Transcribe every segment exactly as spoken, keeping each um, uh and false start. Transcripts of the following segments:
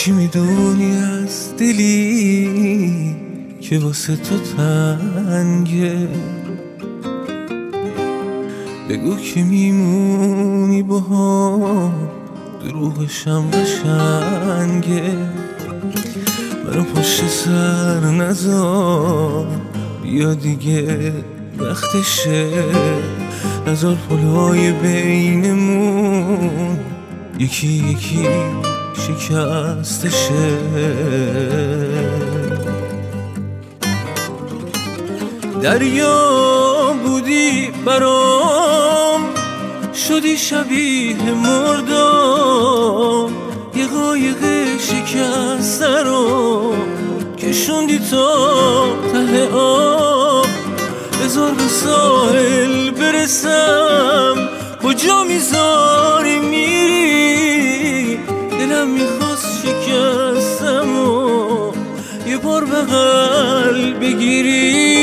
چی میدونی از دلی که واسه تو تنگه؟ بگو که میمونی با هم، دروغشم قشنگه. منو پشت سر نذار، بیا دیگه وقتشه. نذار پلهای بینمون یکی یکی شکستشه. دریا بودی برام، شدی شبیه مردم. یه قایق شکسته رو کشوندی تا ته آب. بذار به ساحل برسم، کجا میذاری میری؟ دلم میخواست شکستم و یه بار بغل بگیری.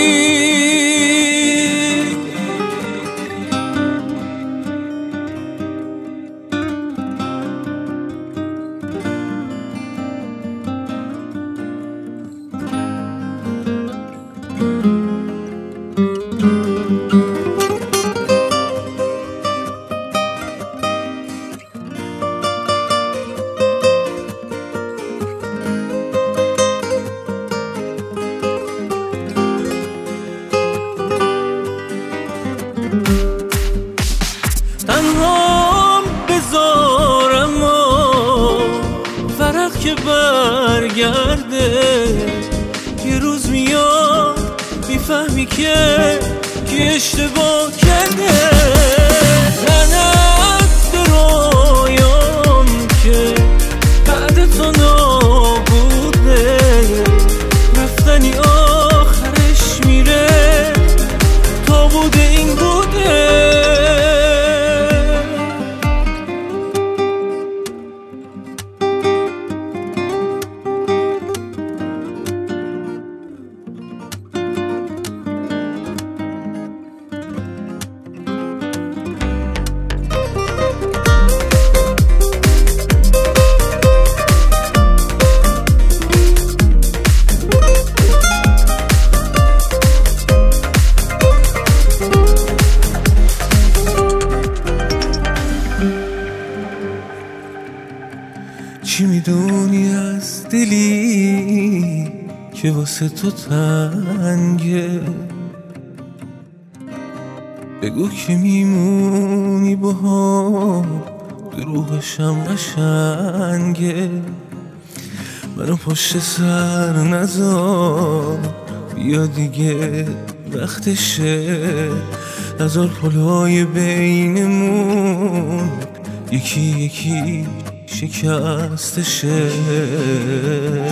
تنهام بذارم و فرق که برگرده. یه روز میاد میفهمی که که اشتباه کرده. لعنت به رویام که بعد تو نابوده. رفتنی آخرش میره، تا بوده این بوده. چی میدونی از دلی که واسه تو تنگه؟ بگو که میمونی با هم، دروغشم قشنگه. منو پشت سر نذار، بیا دیگه وقتشه. نذار پلهای بینمون یکی یکی شکستشه.